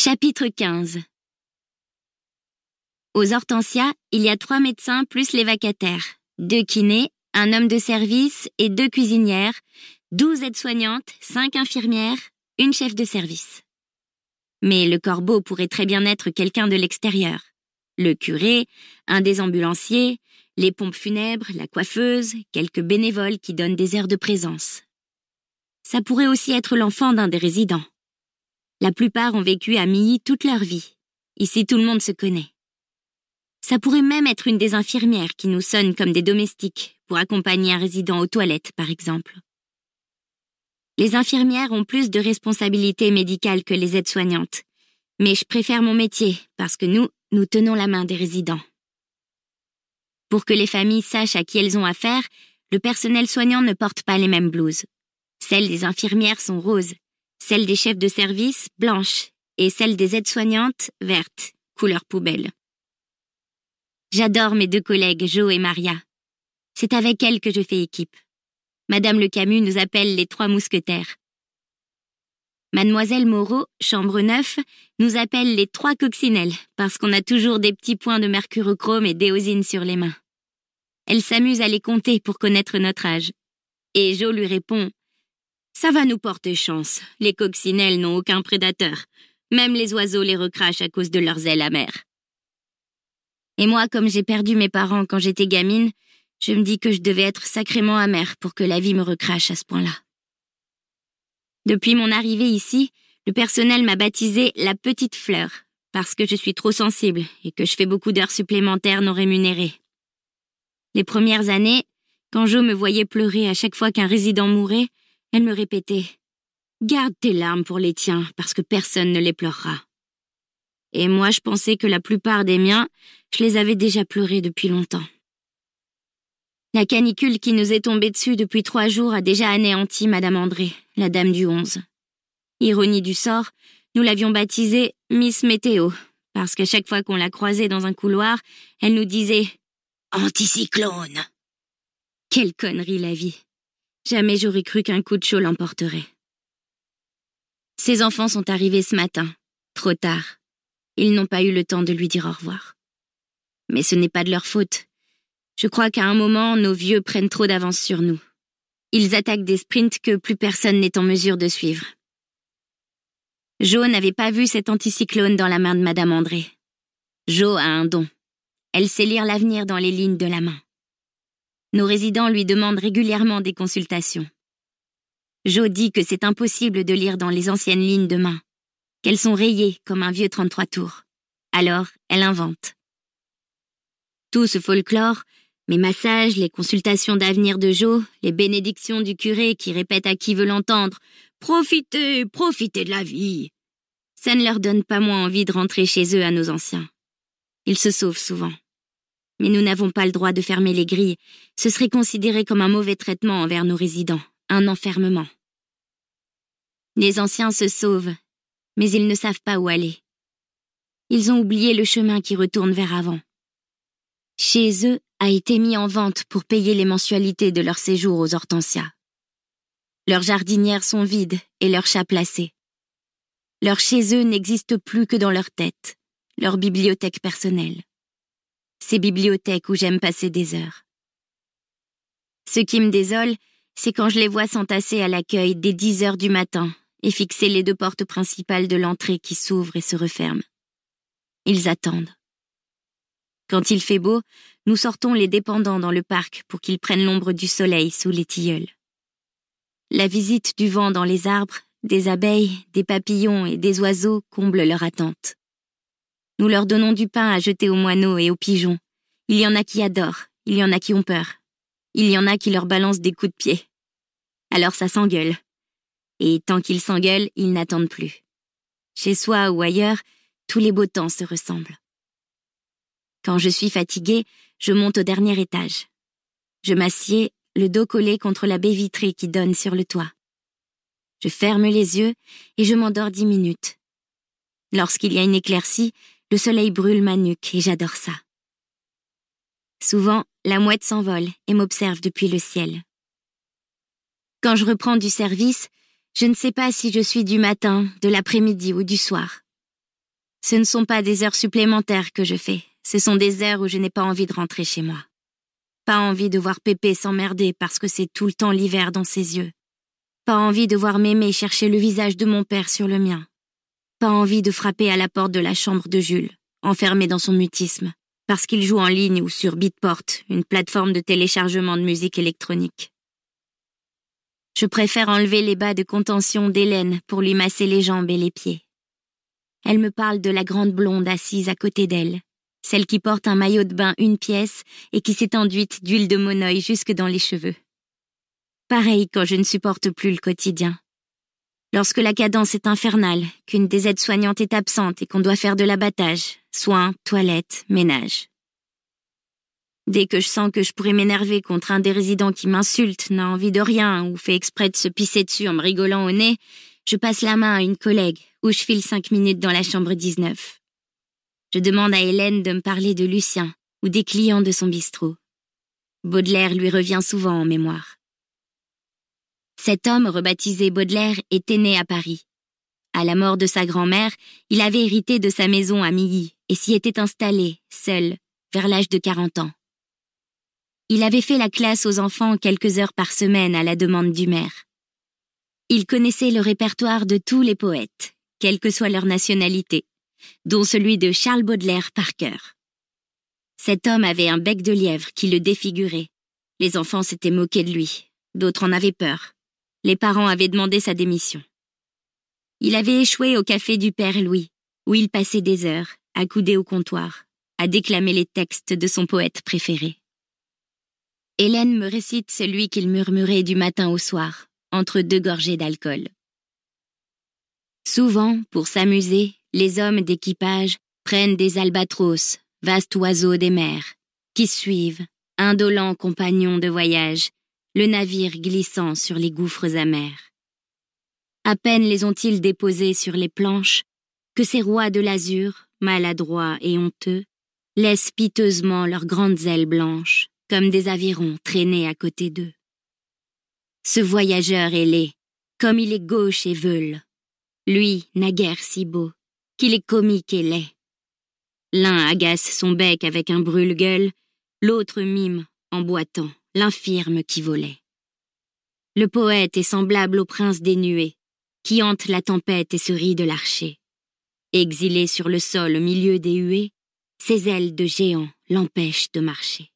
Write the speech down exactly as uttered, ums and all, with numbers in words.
Chapitre quinze. Aux Hortensias, il y a trois médecins plus les vacataires, deux kinés, un homme de service et deux cuisinières, douze aides-soignantes, cinq infirmières, une chef de service. Mais le corbeau pourrait très bien être quelqu'un de l'extérieur. Le curé, un des ambulanciers, les pompes funèbres, la coiffeuse, quelques bénévoles qui donnent des airs de présence. Ça pourrait aussi être l'enfant d'un des résidents. La plupart ont vécu à Milly toute leur vie. Ici, tout le monde se connaît. Ça pourrait même être une des infirmières qui nous sonne comme des domestiques pour accompagner un résident aux toilettes, par exemple. Les infirmières ont plus de responsabilités médicales que les aides-soignantes, mais je préfère mon métier parce que nous, nous tenons la main des résidents. Pour que les familles sachent à qui elles ont affaire, le personnel soignant ne porte pas les mêmes blouses. Celles des infirmières sont roses, celles des chefs de service blanches et celles des aides-soignantes vertes, couleur poubelle. J'adore mes deux collègues Jo et Maria. C'est avec elles que je fais équipe. Madame Le Camus nous appelle les trois mousquetaires. Mademoiselle Moreau, chambre neuf, nous appelle les trois coccinelles parce qu'on a toujours des petits points de mercurochrome et d'éosine sur les mains. Elle s'amuse à les compter pour connaître notre âge. Et Jo lui répond « Ça va nous porter chance, les coccinelles n'ont aucun prédateur. Même les oiseaux les recrachent à cause de leurs ailes amères. » Et moi, comme j'ai perdu mes parents quand j'étais gamine, je me dis que je devais être sacrément amère pour que la vie me recrache à ce point-là. Depuis mon arrivée ici, le personnel m'a baptisée la petite fleur, parce que je suis trop sensible et que je fais beaucoup d'heures supplémentaires non rémunérées. Les premières années, quand Jo me voyait pleurer à chaque fois qu'un résident mourait, elle me répétait « Garde tes larmes pour les tiens, parce que personne ne les pleurera. » Et moi, je pensais que la plupart des miens, je les avais déjà pleurés depuis longtemps. La canicule qui nous est tombée dessus depuis trois jours a déjà anéanti Madame André, la dame du onze. Ironie du sort, nous l'avions baptisée Miss Météo, parce qu'à chaque fois qu'on la croisait dans un couloir, elle nous disait « Anticyclone !» Quelle connerie la vie! Jamais j'aurais cru qu'un coup de chaud l'emporterait. Ses enfants sont arrivés ce matin, trop tard. Ils n'ont pas eu le temps de lui dire au revoir. Mais ce n'est pas de leur faute. Je crois qu'à un moment, nos vieux prennent trop d'avance sur nous. Ils attaquent des sprints que plus personne n'est en mesure de suivre. Jo n'avait pas vu cet anticyclone dans la main de Madame André. Jo a un don. Elle sait lire l'avenir dans les lignes de la main. Nos résidents lui demandent régulièrement des consultations. Jo dit que c'est impossible de lire dans les anciennes lignes de main, qu'elles sont rayées comme un vieux trente-trois tours. Alors, elle invente. Tout ce folklore, mes massages, les consultations d'avenir de Jo, les bénédictions du curé qui répète à qui veut l'entendre « Profitez, profitez de la vie !» Ça ne leur donne pas moins envie de rentrer chez eux à nos anciens. Ils se sauvent souvent. Mais nous n'avons pas le droit de fermer les grilles. Ce serait considéré comme un mauvais traitement envers nos résidents, un enfermement. Les anciens se sauvent, mais ils ne savent pas où aller. Ils ont oublié le chemin qui retourne vers avant. Chez eux a été mis en vente pour payer les mensualités de leur séjour aux Hortensias. Leurs jardinières sont vides et leurs chats placés. Leur chez eux n'existe plus que dans leur tête, leur bibliothèque personnelle. Ces bibliothèques où j'aime passer des heures. Ce qui me désole, c'est quand je les vois s'entasser à l'accueil dès dix heures du matin et fixer les deux portes principales de l'entrée qui s'ouvrent et se referment. Ils attendent. Quand il fait beau, nous sortons les dépendants dans le parc pour qu'ils prennent l'ombre du soleil sous les tilleuls. La visite du vent dans les arbres, des abeilles, des papillons et des oiseaux comble leur attente. Nous leur donnons du pain à jeter aux moineaux et aux pigeons. Il y en a qui adorent, il y en a qui ont peur. Il y en a qui leur balancent des coups de pied. Alors ça s'engueule. Et tant qu'ils s'engueulent, ils n'attendent plus. Chez soi ou ailleurs, tous les beaux temps se ressemblent. Quand je suis fatiguée, je monte au dernier étage. Je m'assieds, le dos collé contre la baie vitrée qui donne sur le toit. Je ferme les yeux et je m'endors dix minutes. Lorsqu'il y a une éclaircie, le soleil brûle ma nuque et j'adore ça. Souvent, la mouette s'envole et m'observe depuis le ciel. Quand je reprends du service, je ne sais pas si je suis du matin, de l'après-midi ou du soir. Ce ne sont pas des heures supplémentaires que je fais, ce sont des heures où je n'ai pas envie de rentrer chez moi. Pas envie de voir Pépé s'emmerder parce que c'est tout le temps l'hiver dans ses yeux. Pas envie de voir Mémé chercher le visage de mon père sur le mien. Pas envie de frapper à la porte de la chambre de Jules, enfermé dans son mutisme, parce qu'il joue en ligne ou sur Beatport, une plateforme de téléchargement de musique électronique. Je préfère enlever les bas de contention d'Hélène pour lui masser les jambes et les pieds. Elle me parle de la grande blonde assise à côté d'elle, celle qui porte un maillot de bain une pièce et qui s'est enduite d'huile de monoeil jusque dans les cheveux. Pareil quand je ne supporte plus le quotidien. Lorsque la cadence est infernale, qu'une des aides-soignantes est absente et qu'on doit faire de l'abattage, soins, toilettes, ménage. Dès que je sens que je pourrais m'énerver contre un des résidents qui m'insulte, n'a envie de rien ou fait exprès de se pisser dessus en me rigolant au nez, je passe la main à une collègue ou je file cinq minutes dans la chambre dix-neuf. Je demande à Hélène de me parler de Lucien ou des clients de son bistrot. Baudelaire lui revient souvent en mémoire. Cet homme, rebaptisé Baudelaire, était né à Paris. À la mort de sa grand-mère, il avait hérité de sa maison à Milly et s'y était installé, seul, vers l'âge de quarante ans. Il avait fait la classe aux enfants quelques heures par semaine à la demande du maire. Il connaissait le répertoire de tous les poètes, quelle que soit leur nationalité, dont celui de Charles Baudelaire par cœur. Cet homme avait un bec de lièvre qui le défigurait. Les enfants s'étaient moqués de lui, d'autres en avaient peur. Les parents avaient demandé sa démission. Il avait échoué au café du Père Louis, où il passait des heures, accoudé au comptoir, à déclamer les textes de son poète préféré. Hélène me récite celui qu'il murmurait du matin au soir, entre deux gorgées d'alcool. Souvent, pour s'amuser, les hommes d'équipage prennent des albatros, vastes oiseaux des mers, qui suivent, indolents compagnons de voyage, le navire glissant sur les gouffres amers. À peine les ont-ils déposés sur les planches que ces rois de l'azur, maladroits et honteux, laissent piteusement leurs grandes ailes blanches, comme des avirons traînés à côté d'eux. Ce voyageur est laid, comme il est gauche et veule. Lui, naguère si beau, qu'il est comique et laid. L'un agace son bec avec un brûle-gueule, l'autre mime, en boitant, l'infirme qui volait. Le poète est semblable au prince des nuées, qui hante la tempête et se rit de l'archer. Exilé sur le sol au milieu des huées, ses ailes de géant l'empêchent de marcher.